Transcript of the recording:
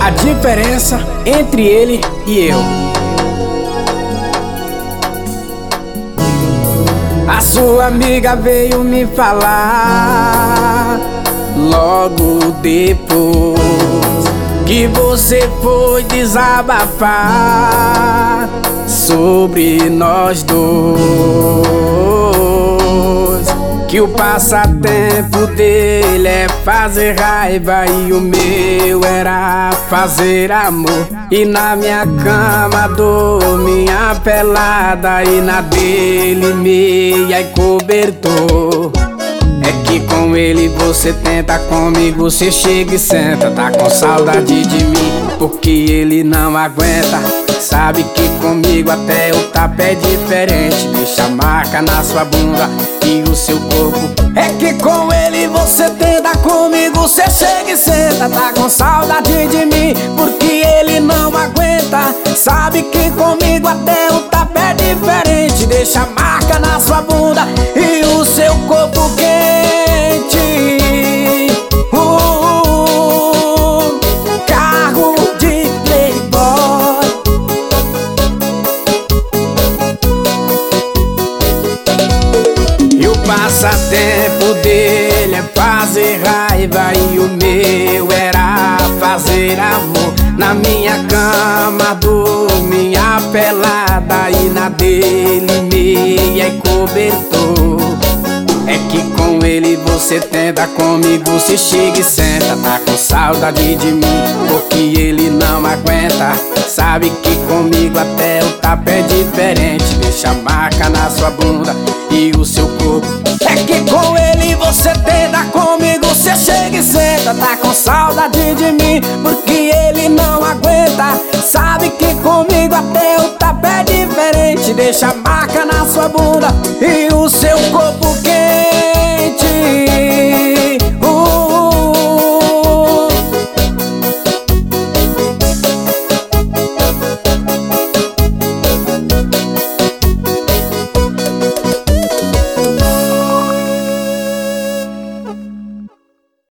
a diferença entre ele e eu. A sua amiga veio me falar logo depois que você foi desabafar sobre nós dois, que o passatempo dele é fazer raiva e o meu era fazer amor. E na minha cama dormia pelada e na dele meia e cobertor. É que com ele você tenta, comigo você chega e senta. Tá com saudade de mim porque ele não aguenta. Sabe que comigo até o tapa é diferente. Deixa a marca na sua bunda e o seu corpo. É que com ele você tenta, comigo você chega e senta. Tá com saudade de mim porque ele não aguenta. Sabe que comigo até o tapa é diferente. Deixa a marca na sua bunda e o seu corpo quente. Carro de playboy. E o passatempo dele é fazer raiva e o meu era fazer amor. Na minha cama dormia pelada e na dele meia e cobertor. É que com ele você tenta, comigo você chega e senta. Tá com saudade de mim porque ele não aguenta. Sabe que comigo até o tapa é diferente. Deixa a marca na sua bunda e o seu corpo. É que com ele você tenta, comigo você chega e senta. Tá com saudade de mim porque ele não aguenta. Sabe que comigo até o tapa é diferente. Deixa a marca na sua bunda e o seu corpo quente.